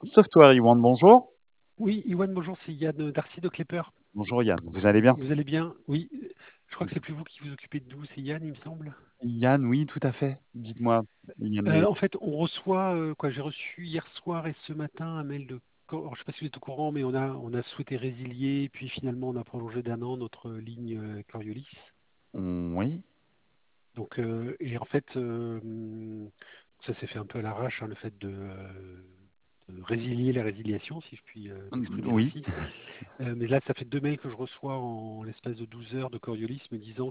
Software Iwan, bonjour. Oui, Iwan, bonjour, c'est Yann Darcy de Klepper. Bonjour Yann, vous allez bien? Vous allez bien? Oui, je crois que c'est plus vous qui vous occupez de nous, c'est Yann, il me semble. Yann, oui, tout à fait. Dites-moi, Yann est... En fait, on reçoit, j'ai reçu hier soir et ce matin un mail de. Alors, je ne sais pas si vous êtes au courant, mais on a souhaité résilier, puis finalement on a prolongé d'un an notre ligne Coriolis. Oui. Et en fait, ça s'est fait un peu à l'arrache, hein, le fait de résilier la résiliation, si je puis m'exprimer Oui. ainsi. Mais là, ça fait 2 mails que je reçois en l'espace de 12 heures de Coriolis me disant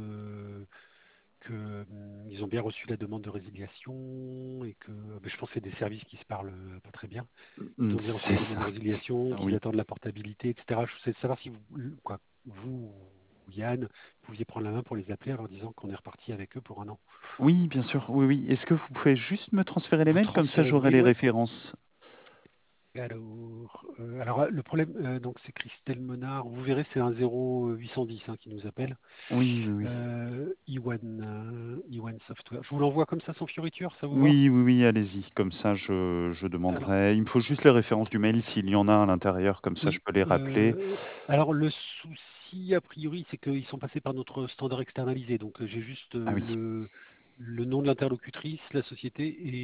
que ils ont bien reçu la demande de résiliation et que je pense que c'est des services qui se parlent pas très bien. Ils ont bien reçu C'est la demande de ça. résiliation, qu'ils Oui. attendent la portabilité, etc. Je voulais savoir si vous ou Yann, pouviez prendre la main pour les appeler en leur disant qu'on est reparti avec eux pour un an. Oui, bien sûr. Oui, oui. Est-ce que vous pouvez juste me transférer les Vous mails comme ça transférez, j'aurai oui, les ouais. références? Alors, le problème, donc c'est Christelle Menard. Vous verrez, c'est un 0810 qui nous appelle. Oui, oui, oui. Iwan Software. Je vous l'envoie comme ça sans fioriture, ça vous va? Oui, oui, oui, allez-y. Comme ça, je Alors, demanderai. Il me faut juste les références du mail s'il y en a à l'intérieur, comme ça je oui. peux les rappeler. Alors le souci, a priori, c'est qu'ils sont passés par notre standard externalisé. Donc j'ai juste Ah oui. le nom de l'interlocutrice, la société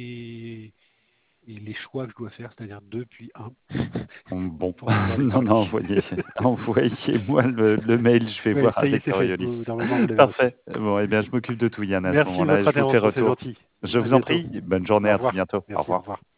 et les choix que je dois faire, c'est-à-dire deux puis un, Bon, pour pouvoir les non, non, appeler. envoyez-moi le mail, je vais Oui, voir ça y est, avec c'est fait. Coriolis. Normalement, vous l'avez reçu. Parfait. Bon, eh bien, je m'occupe de tout, Yann, à ce Merci de moment-là, et votre je vous fais intervention, c'est retour. gentil. Je À vous en bientôt. prie, bonne journée, Au à très revoir. bientôt. Au Merci, au revoir. revoir.